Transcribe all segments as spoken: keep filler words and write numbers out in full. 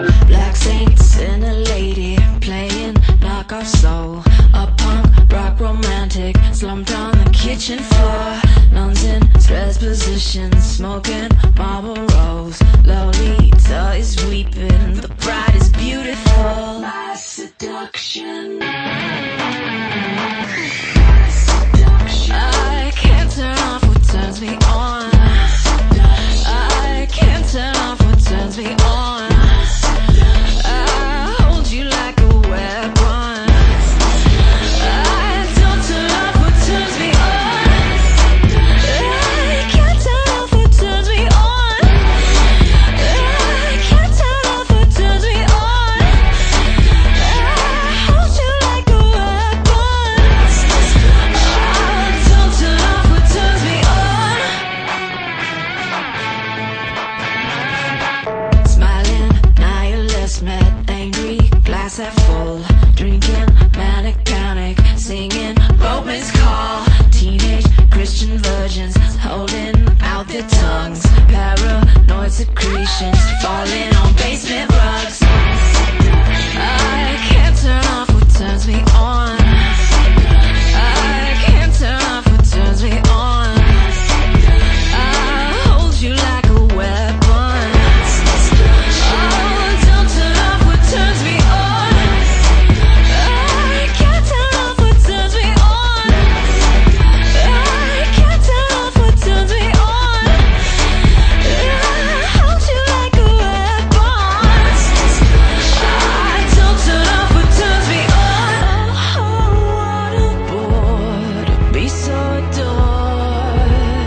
Black saints and a lady playing knockoff soul. A punk rock romantic slumped on the kitchen floor. Nuns in stress positions smoking Marlboros. Lolita is weeping, the bride is beautiful. My seduction, my seduction. I can't turn off what turns me on. I can't turn off what turns me on. I hold you like a weapon. I don't turn off what turns me on. I can't turn off what turns me on. I can't turn off what turns me on. I hold you like a weapon. I don't turn off what turns me on. Smiling, nihilist, met angry, glass half full. Drinking, manic panic, singing Roman's call. Teenage Christian virgins holding out their tongues. Paranoid secretions falling on basement rugs. I can't turn off what turns me on. I can't turn off what turns me on. I hold you like a weapon. Oh, don't turn off what turns me on. I can't turn off what turns me on. I can't turn off what turns me on. I hold you like a weapon. I don't turn off what turns me on. Oh, what a bore to be so adored.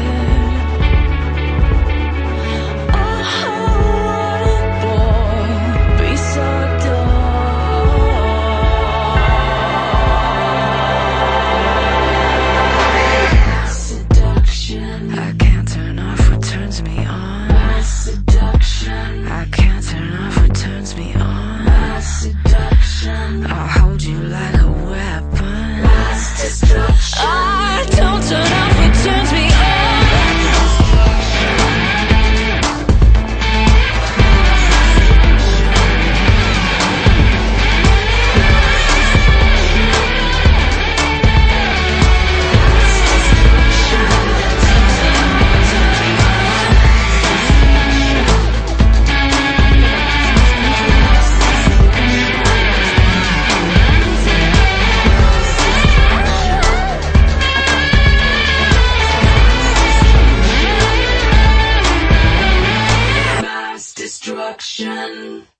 Oh, what a bore to be so adored. Seduction. I can't turn off what turns me on. My seduction. I can't turn off what turns me on. My seduction. I'll hold you like a weapon. My destruction. I don't turn off what turns me on. Mass destruction.